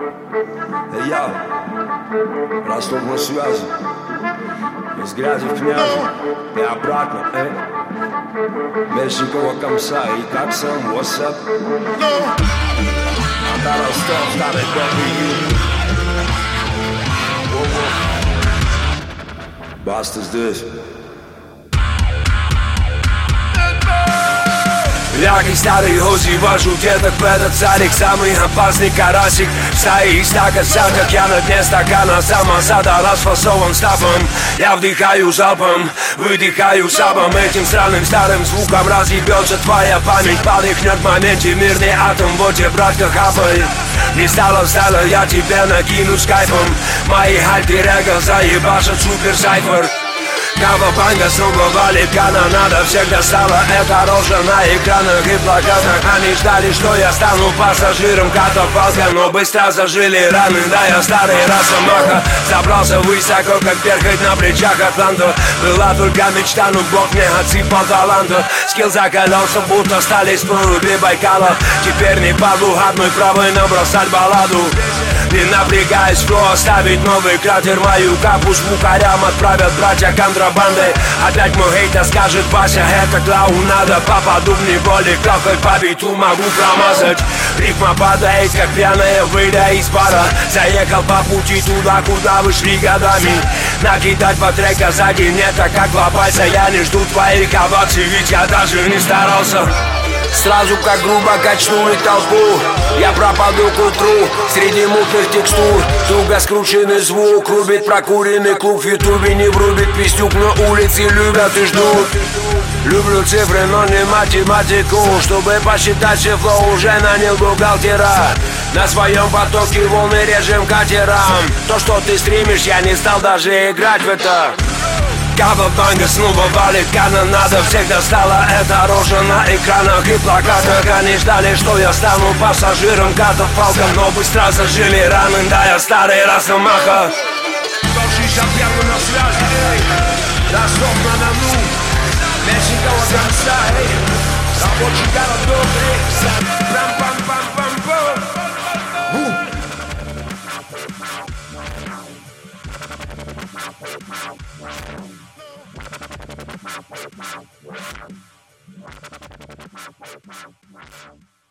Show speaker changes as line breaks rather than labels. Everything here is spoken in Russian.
Я Ростов на связи. Из грязи в князи и обратно, Мельчикова комса и как сам, what's up? Анда Ростов, старый добрый. Баста здесь. Я как старый Ози вожу деток в этот садик. Самый опасный карасик в стае из так как я на дне стакана. Самосада расфасован стапом. Я вдыхаю залпом, выдыхаю сабом. Этим странным старым звуком разъебется твоя память. Подыхнет в моменте мирный атом. Вот тебе, братка, хапай. Не стало стало, я тебе накину скайпом. Мои альтер-эго заебашат супер сайфер. Кавабанга снова валит канонада. Всех достала эта рожа на экранах и плакатах. Они ждали, что я стану пассажиром катафалка, но быстро зажили раны. Да, я старый росомаха. Забрался высоко, как перхоть на плечах Атланта. Была только мечта, но Бог мне отсыпал таланта. Скилл закалялся, будто стали с проруби Байкала. Теперь не паду одной правой набросать балладу. Не напрягаясь, фло оставить новый кратер. Мою капу звукарям отправят братья контрабандой. Опять мой хейтер скажет: Вася, это клоунада. Попаду в неволе, кафе по биту могу промазать. Рифма падает, как пьяная, выйдя из бара. Заехал по пути туда, куда вы шли годами. Накидать по трека сзади не так, как два пальца. Я не жду твоих оваций, ведь я даже не старался. Сразу как грубо качнули толпу. Я пропаду к утру среди мутных текстур. Туго скрученный звук рубит прокуренный клуб. В ютубе не врубит пиздюк, но улицы любят и ждут. Люблю цифры, но не математику. Чтобы посчитать все флоу, уже нанял бухгалтера. На своем потоке волны режем катерам. То, что ты стримишь, я не стал даже играть в это. Кавабанга снова валит канонада. Всех достала эта рожа на экранах и плакатах. Они ждали, что я стану пассажиром катафалка, но быстро зажили раны. Да, я старый росомаха. Шиша первый на связи, Ростов на Дону, Мельчикова комса, рабочий городок, пам-пам-пам-пам.